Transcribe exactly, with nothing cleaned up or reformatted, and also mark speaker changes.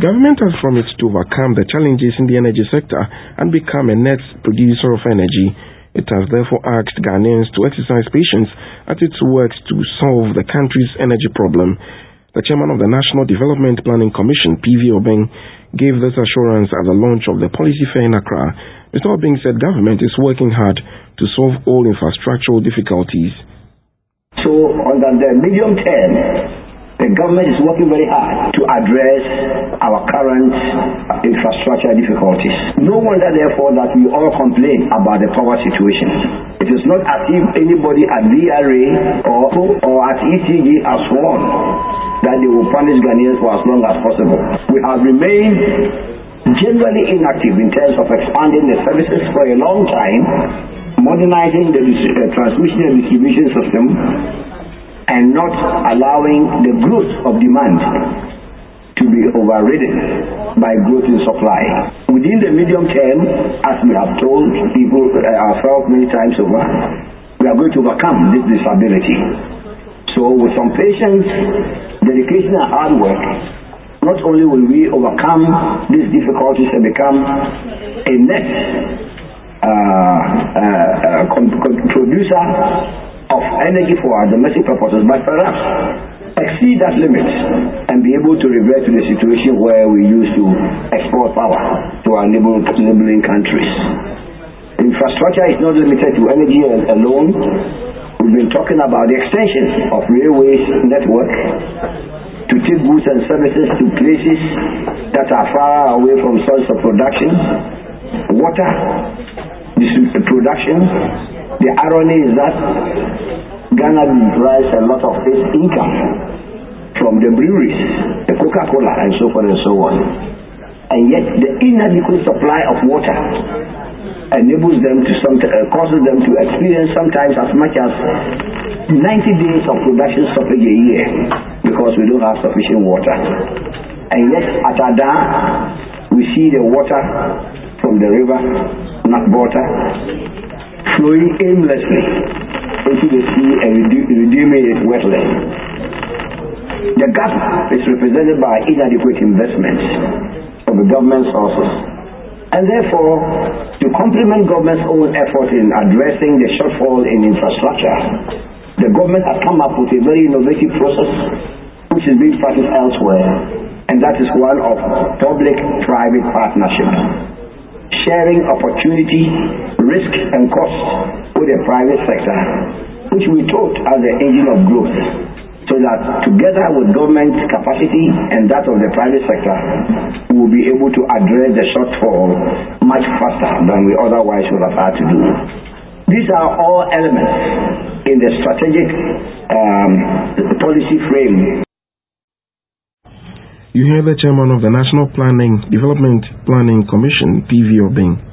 Speaker 1: Government has promised to overcome the challenges in the energy sector and become a net producer of energy. It has therefore asked Ghanaians to exercise patience as it works to solve the country's energy problem. The chairman of the National Development Planning Commission, P V Obeng, gave this assurance at the launch of the policy fair in Accra. Mister Obeng said government is working hard to solve all infrastructural difficulties.
Speaker 2: So, under the medium term, the government is working very hard to address our current infrastructure difficulties. No wonder, therefore, that we all complain about the power situation. It is not as if anybody at D R A or, or at E C G has sworn that they will punish Ghanaians for as long as possible. We have remained generally inactive in terms of expanding the services for a long time, modernizing the uh, transmission and distribution system, and not allowing the growth of demand to be overridden by growth in supply. Within the medium term, as we have told people uh, ourselves many times over, we are going to overcome this disability. So with some patience, dedication and hard work, not only will we overcome these difficulties and become a net uh, uh, uh, producer of energy for our domestic purposes, but perhaps exceed that limit and be able to revert to the situation where we used to export power to our neighboring countries. Infrastructure is not limited to energy alone. We've been talking about the extension of railways network to take goods and services to places that are far away from source of production, water production. The irony is that Ghana derives a lot of its income from the breweries, the Coca-Cola and so forth and so on. And yet the inadequate supply of water enables them to some, uh, causes them to experience sometimes as much as ninety days of production stoppage a year because we don't have sufficient water. And yet at Ada, we see the water from the river, Nakbota, flowing aimlessly into the sea and redeeming its wetland. The gap is represented by inadequate investments from the government sources. And therefore, to complement government's own effort in addressing the shortfall in infrastructure, the government has come up with a very innovative process which is being practiced elsewhere, and that is one of public-private partnership, sharing opportunity, risk and cost with the private sector, which we taught as the engine of growth, so that together with government capacity and that of the private sector, we will be able to address the shortfall much faster than we otherwise would have had to do. These are all elements in the strategic um, policy frame.
Speaker 1: You hear the chairman of the National Planning Development Planning Commission, P V Obeng.